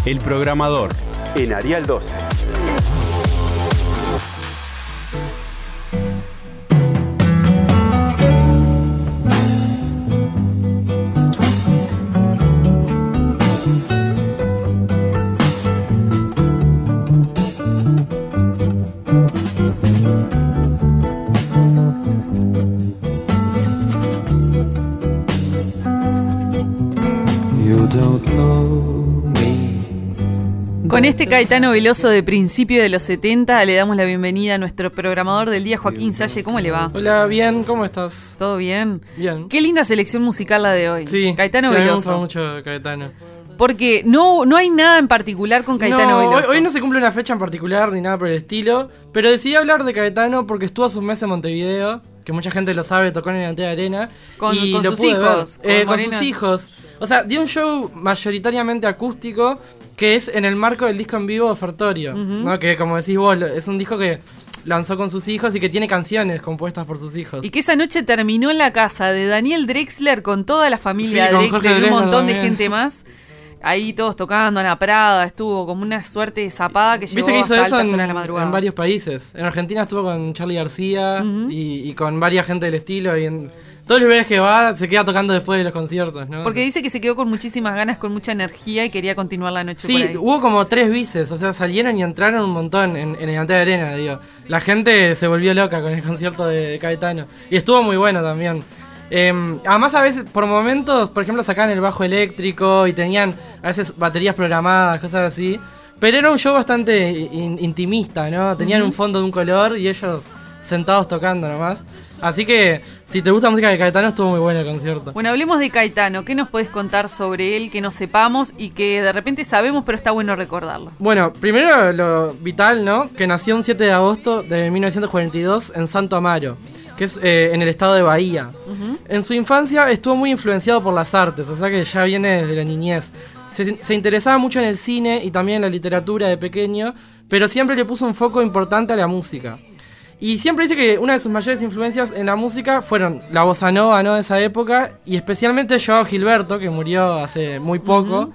El Programador, en Arial 12. Con este Caetano Veloso de principio de los 70 le damos la bienvenida a nuestro programador del día, Joaquín Salle. ¿Cómo le va? Hola, bien, ¿cómo estás? ¿Todo bien? Bien. Qué linda selección musical la de hoy. Sí, Caetano sí, Veloso. me gusta mucho Caetano. Porque no hay nada en particular con Caetano Veloso. Hoy no se cumple una fecha en particular ni nada por el estilo, pero decidí hablar de Caetano porque estuvo hace un mes en Montevideo, que mucha gente lo sabe, tocó en el Antea Arena. Con lo sus pude hijos. ver. Con sus hijos. O sea, dio un show mayoritariamente acústico, que es en el marco del disco en vivo Ofertorio, ¿no? Que como decís vos, es un disco que lanzó con sus hijos y que tiene canciones compuestas por sus hijos. Y que esa noche terminó en la casa de Daniel Drexler con toda la familia Sí, con Jorge Drexler y un Drexler montón de también. gente más. Ahí todos tocando, Ana Prada, estuvo como una suerte de zapada que llegó Viste que hizo hasta eso altas horas de la madrugada. en varios países. En Argentina estuvo con Charly García y con varias gente del estilo. Y en todos los lugares que va se queda tocando después de los conciertos, ¿no? Porque dice que se quedó con muchísimas ganas, con mucha energía y quería continuar la noche por Sí, ahí. hubo como 3 bices, o sea, salieron y entraron un montón en el Antea Arena, digo. La gente se volvió loca con el concierto de Caetano. Y estuvo muy bueno también. Además, a veces, por momentos, por ejemplo, sacaban el bajo eléctrico y tenían a veces baterías programadas, cosas así. Pero era un show bastante intimista, ¿no? Tenían un fondo de un color y ellos sentados tocando nomás. Así que, si te gusta la música de Caetano, estuvo muy bueno el concierto. Bueno, hablemos de Caetano. ¿Qué nos podés contar sobre él que no sepamos y que de repente sabemos, pero está bueno recordarlo? Bueno, primero lo vital, ¿no? Que nació un 7 de agosto de 1942 en Santo Amaro, que es en el estado de Bahía. En su infancia estuvo muy influenciado por las artes, o sea que ya viene desde la niñez. Se interesaba mucho en el cine y también en la literatura de pequeño, pero siempre le puso un foco importante a la música. Y siempre dice que una de sus mayores influencias en la música fueron la bossa nova, ¿no? De esa época, y especialmente Joao Gilberto, que murió hace muy poco.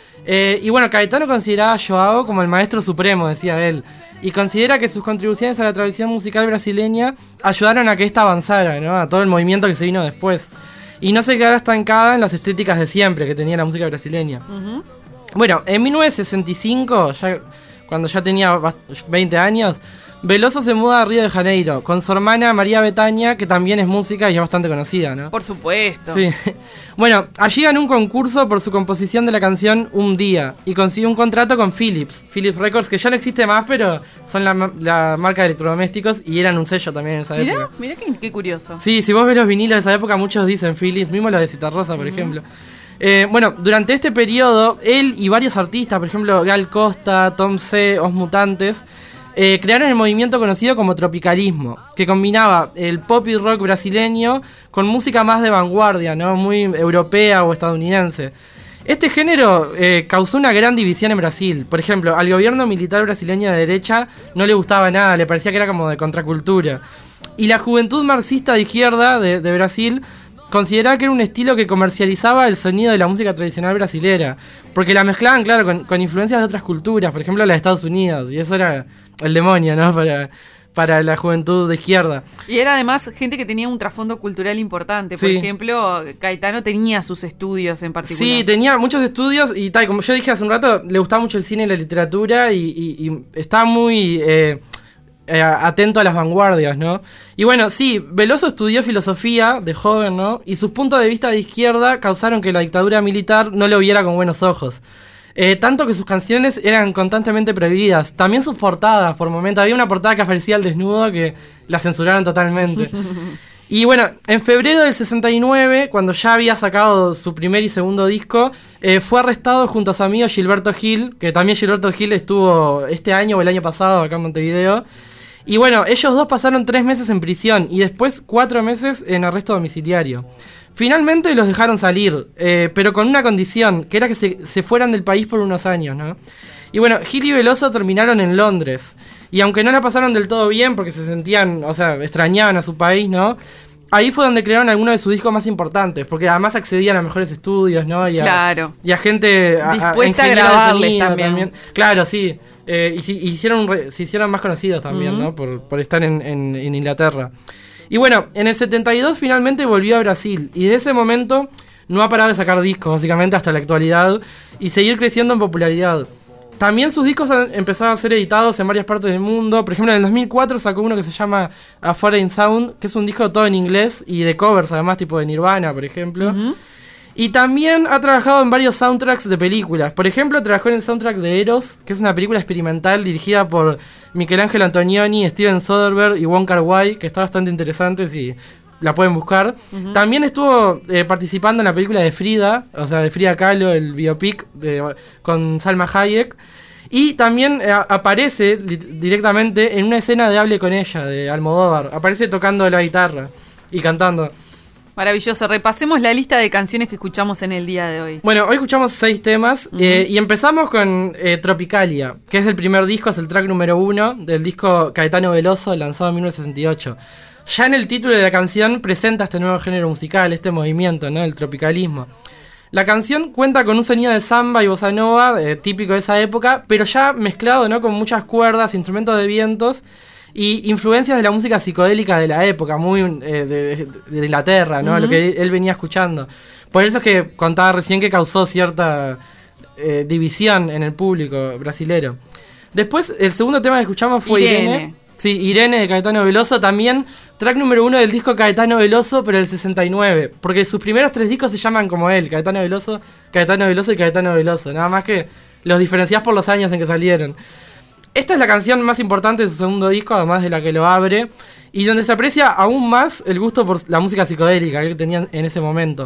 Y bueno, Caetano consideraba a Joao como el maestro supremo, decía él. Y considera que sus contribuciones a la tradición musical brasileña ayudaron a que ésta avanzara, ¿no? A todo el movimiento que se vino después. Y no se quedara estancada en las estéticas de siempre que tenía la música brasileña. Bueno, en 1965, cuando ya tenía 20 años, Veloso se muda a Río de Janeiro con su hermana María Bethânia, que también es música y es bastante conocida, ¿no? Por supuesto. Sí. Bueno, allí ganó un concurso por su composición de la canción Un Día y consiguió un contrato con Philips Records, que ya no existe más, pero son la marca de electrodomésticos y eran un sello también en esa época. Mirá qué curioso. Sí, si vos ves los vinilos de esa época, muchos dicen Philips, mismo los de Citarrosa, por ejemplo. Bueno, durante este periodo, él y varios artistas, por ejemplo, Gal Costa, Tom C., Os Mutantes, crearon el movimiento conocido como tropicalismo, que combinaba el pop y rock brasileño con música más de vanguardia, ¿no? Muy europea o estadounidense. Este género causó una gran división en Brasil. Por ejemplo, al gobierno militar brasileño de derecha no le gustaba nada, le parecía que era como de contracultura. Y la juventud marxista de izquierda de Brasil consideraba que era un estilo que comercializaba el sonido de la música tradicional brasilera, porque la mezclaban, claro, con influencias de otras culturas, por ejemplo la de Estados Unidos, y eso era el demonio, ¿no? Para la juventud de izquierda. Y era además gente que tenía un trasfondo cultural importante. Por ejemplo, Caetano tenía sus estudios en particular. Sí, tenía muchos estudios y tal, como yo dije hace un rato, le gustaba mucho el cine y la literatura y estaba muy atento a las vanguardias, ¿no? Y bueno, sí, Veloso estudió filosofía de joven, ¿no? Y sus puntos de vista de izquierda causaron que la dictadura militar no lo viera con buenos ojos. Tanto que sus canciones eran constantemente prohibidas. También sus portadas, por momentos. Había una portada que aparecía al desnudo que la censuraron totalmente. Y bueno, en febrero del 69, cuando ya había sacado su primer y segundo disco, fue arrestado junto a su amigo Gilberto Gil, que también Gilberto Gil estuvo este año o el año pasado acá en Montevideo. Y bueno, ellos dos pasaron 3 meses en prisión y después 4 meses en arresto domiciliario. Finalmente los dejaron salir, pero con una condición, que era que se fueran del país por unos años, ¿no? Y bueno, Gil y Veloso terminaron en Londres. Y aunque no la pasaron del todo bien, porque se sentían, o sea, extrañaban a su país, ¿no? ahí fue donde crearon algunos de sus discos más importantes, porque además accedían a mejores estudios, ¿no? Y a gente dispuesta a grabarles también. Claro, sí. Y se hicieron más conocidos también, ¿no? Por estar en Inglaterra. Y bueno, en el 72 finalmente volvió a Brasil, y desde ese momento no ha parado de sacar discos, básicamente hasta la actualidad, y seguir creciendo en popularidad. También sus discos han empezado a ser editados en varias partes del mundo. Por ejemplo, en el 2004 sacó uno que se llama A Foreign Sound, que es un disco todo en inglés y de covers, además, tipo de Nirvana, por ejemplo. Y también ha trabajado en varios soundtracks de películas. Por ejemplo, trabajó en el soundtrack de Eros, que es una película experimental dirigida por Michelangelo Antonioni, Steven Soderbergh y Wong Kar-wai, que está bastante interesante si la pueden buscar. También estuvo participando en la película de Frida, o sea, de Frida Kahlo, el biopic con Salma Hayek. Y también aparece directamente en una escena de Hable con ella, de Almodóvar. Aparece tocando la guitarra y cantando. Maravilloso. Repasemos la lista de canciones que escuchamos en el día de hoy. Bueno, hoy escuchamos 6 temas y empezamos con Tropicalia, que es el primer disco, es el track número 1 del disco Caetano Veloso, lanzado en 1968. Ya en el título de la canción presenta este nuevo género musical, este movimiento, ¿no? El tropicalismo. La canción cuenta con un sonido de samba y bossa nova, típico de esa época, pero ya mezclado, ¿no? Con muchas cuerdas, instrumentos de vientos y influencias de la música psicodélica de la época, muy de Inglaterra, ¿no? Lo que él venía escuchando. Por eso es que contaba recién que causó cierta división en el público brasilero. Después, el segundo tema que escuchamos fue Irene. Sí, Irene de Caetano Veloso, también track número 1 del disco Caetano Veloso, pero del 69. Porque sus primeros 3 discos se llaman como él, Caetano Veloso y Caetano Veloso. Nada más que los diferenciás por los años en que salieron. Esta es la canción más importante de su segundo disco, además de la que lo abre, y donde se aprecia aún más el gusto por la música psicodélica que tenían en ese momento.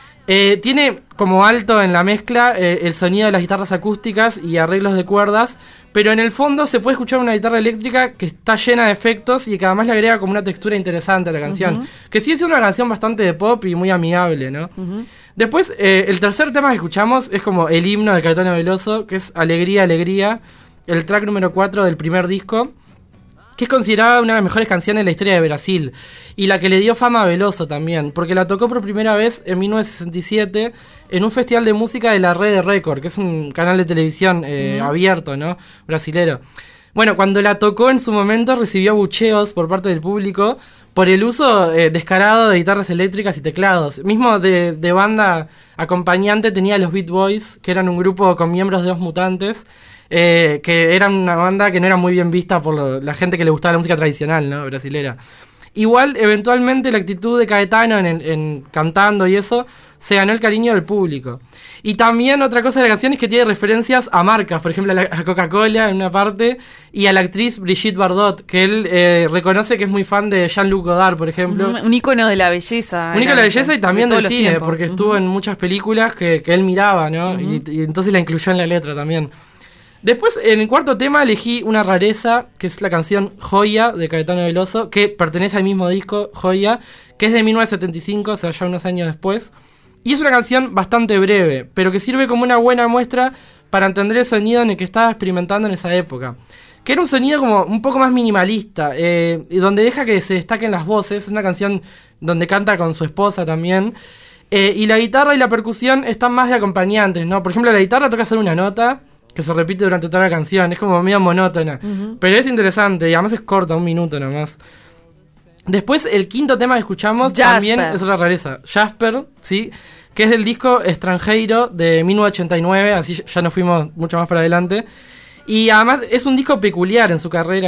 Tiene como alto en la mezcla el sonido de las guitarras acústicas y arreglos de cuerdas, pero en el fondo se puede escuchar una guitarra eléctrica que está llena de efectos y que además le agrega como una textura interesante a la canción, que sí es una canción bastante de pop y muy amigable, ¿no? Después, el tercer tema que escuchamos es como el himno de Caetano Veloso, que es Alegría, Alegría, el track número 4 del primer disco, que es considerada una de las mejores canciones de la historia de Brasil, y la que le dio fama a Veloso también, porque la tocó por primera vez en 1967 en un festival de música de la Rede Record, que es un canal de televisión abierto, ¿no? Brasilero. Bueno, cuando la tocó en su momento recibió abucheos por parte del público por el uso descarado de guitarras eléctricas y teclados. Mismo de banda acompañante tenía los Beat Boys, que eran un grupo con miembros de Los Mutantes, que eran una banda que no era muy bien vista por la gente que le gustaba la música tradicional, ¿no? Brasilera. Igual, eventualmente, la actitud de Caetano en cantando y eso se ganó el cariño del público. Y también otra cosa de la canción es que tiene referencias a marcas, por ejemplo a Coca-Cola en una parte, y a la actriz Brigitte Bardot, que él reconoce que es muy fan de Jean-Luc Godard, por ejemplo. Un ícono de la belleza. Un ícono de la belleza y también del cine, porque estuvo en muchas películas que él miraba, ¿no? Y entonces la incluyó en la letra también. Después, en el cuarto tema, elegí una rareza, que es la canción Joya, de Caetano Veloso, que pertenece al mismo disco, Joya, que es de 1975, o sea, ya unos años después. Y es una canción bastante breve, pero que sirve como una buena muestra para entender el sonido en el que estaba experimentando en esa época. Que era un sonido como un poco más minimalista, y donde deja que se destaquen las voces. Es una canción donde canta con su esposa también. Y la guitarra y la percusión están más de acompañantes, ¿no? Por ejemplo, la guitarra toca solo una nota que se repite durante toda la canción, es como medio monótona, pero es interesante y además es corta, 1 minuto nomás. Después el quinto tema que escuchamos también es otra rareza, Jasper, ¿sí? Que es del disco Extranjero de 1989, así ya nos fuimos mucho más para adelante. Y además es un disco peculiar en su carrera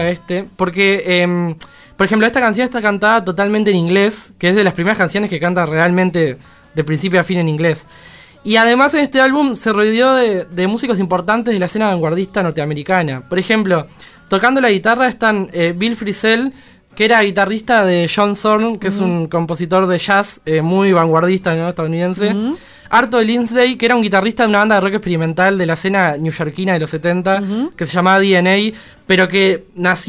porque, por ejemplo, esta canción está cantada totalmente en inglés, que es de las primeras canciones que canta realmente de principio a fin en inglés. Y además en este álbum se rodeó de músicos importantes de la escena vanguardista norteamericana. Por ejemplo, tocando la guitarra están Bill Frisell, que era guitarrista de John Zorn, que es un compositor de jazz muy vanguardista, ¿no? Estadounidense. Arto Lindsay, que era un guitarrista de una banda de rock experimental de la escena neoyorquina de los 70, que se llamaba DNA, pero que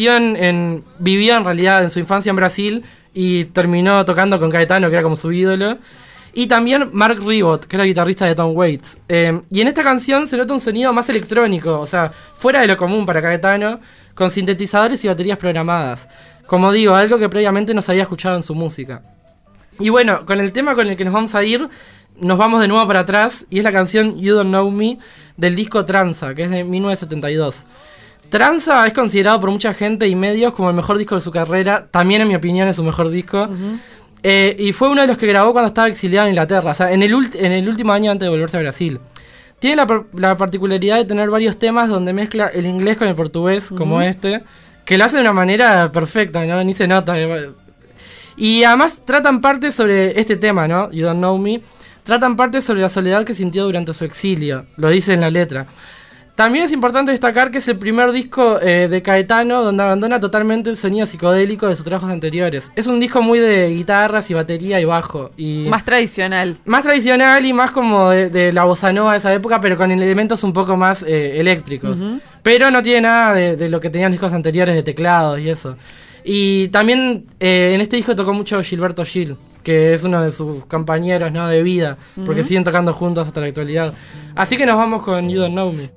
vivió en realidad en su infancia en Brasil y terminó tocando con Caetano, que era como su ídolo. Y también Mark Ribot, que era guitarrista de Tom Waits. Y en esta canción se nota un sonido más electrónico, o sea, fuera de lo común para Caetano, con sintetizadores y baterías programadas. Como digo, algo que previamente no se había escuchado en su música. Y bueno, con el tema con el que nos vamos a ir, nos vamos de nuevo para atrás, y es la canción You Don't Know Me del disco Tranza, que es de 1972. Tranza es considerado por mucha gente y medios como el mejor disco de su carrera, también en mi opinión es su mejor disco. Uh-huh. Y fue uno de los que grabó cuando estaba exiliado en Inglaterra, o sea, en el último año antes de volverse a Brasil. Tiene la particularidad de tener varios temas donde mezcla el inglés con el portugués, como este, que lo hace de una manera perfecta, ¿no? Ni se nota. Y además tratan parte sobre este tema, ¿no? You Don't Know Me. Tratan parte sobre la soledad que sintió durante su exilio, lo dice en la letra. También es importante destacar que es el primer disco de Caetano donde abandona totalmente el sonido psicodélico de sus trabajos anteriores. Es un disco muy de guitarras y batería y bajo. Y más tradicional. Más tradicional y más como de la bossa nova de esa época, pero con elementos un poco más eléctricos. Uh-huh. Pero no tiene nada de lo que tenían discos anteriores de teclados y eso. Y también en este disco tocó mucho Gilberto Gil, que es uno de sus compañeros, ¿no?, de vida, porque siguen tocando juntos hasta la actualidad. Así que nos vamos con You Don't Know Me.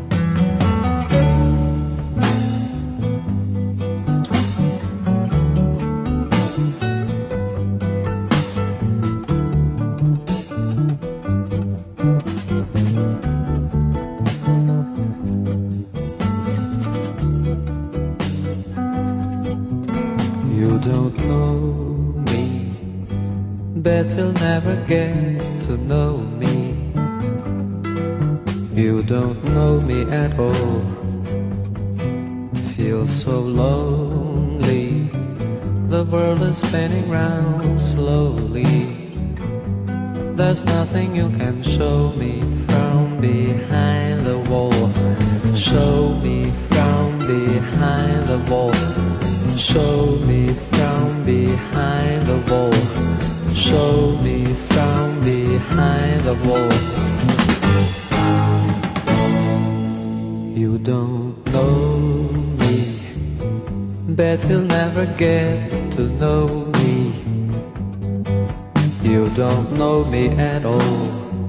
You don't know me, bet you'll never get to know me. You don't know me at all, feel so lonely. The world is spinning round slowly. There's nothing you can show me from behind the wall. Show me from behind the wall. Show me from behind the wall. Show me from behind the wall. You don't know me, bet you'll never get to know me. You don't know me at all,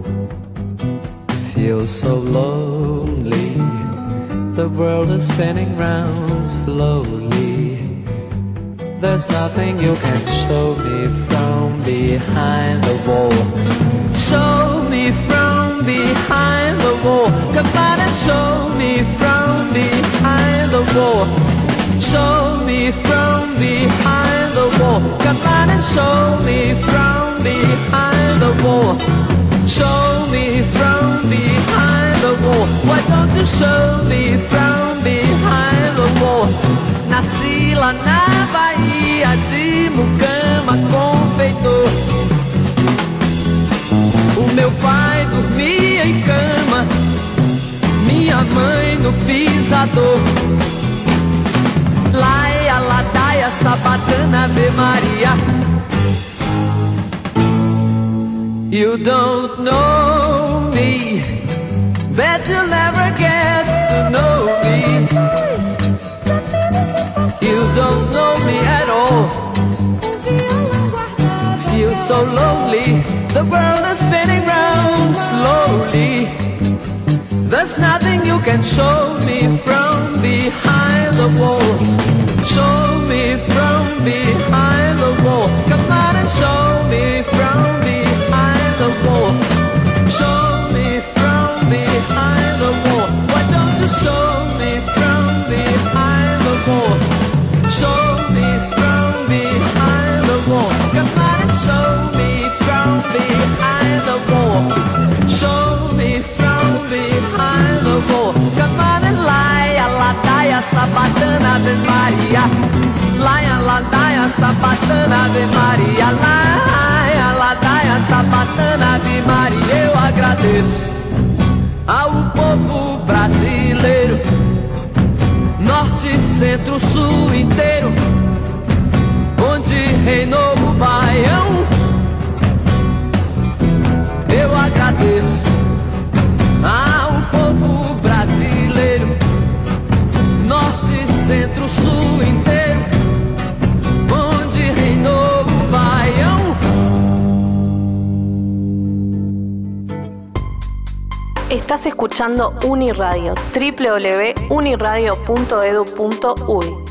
feel so lonely. The world is spinning round slowly. There's nothing you can show me from behind the wall. Show me from behind the wall. Come on and show me from behind the wall. Show me from behind the wall. Come on and show me from behind the wall. Show me from behind the wall. Why don't you show me from behind the wall? Nasci lá na Bahia de Mucama, confeitor. O meu pai dormia em cama, minha mãe no pisador. Laia, ladaia, sabatana, Ave Maria. You don't know me, bet you'll never get to know me. You don't know me at all, feel so lonely. The world is spinning round slowly. There's nothing you can show me from behind the wall. Show me from behind the wall. Come on and show me from behind the wall. Show me from behind the wall. Why don't you show me from behind the wall? Show me from behind the wall. Come on and show me from behind the wall. Show me from behind the wall. Come on and laia, ladaia, sabatana, Ave Maria. Laia, ladaia, sabatana, Ave Maria. Laia, ladaia, sabatana, Ave Maria. Eu agradeço ao povo brasileiro, norte, centro, sul inteiro, onde reinou o Baião. Eu agradeço ao povo brasileiro, norte, centro, sul inteiro, onde reinou o Baião. Estás escuchando Uniradio, www.uniradio.edu.uy.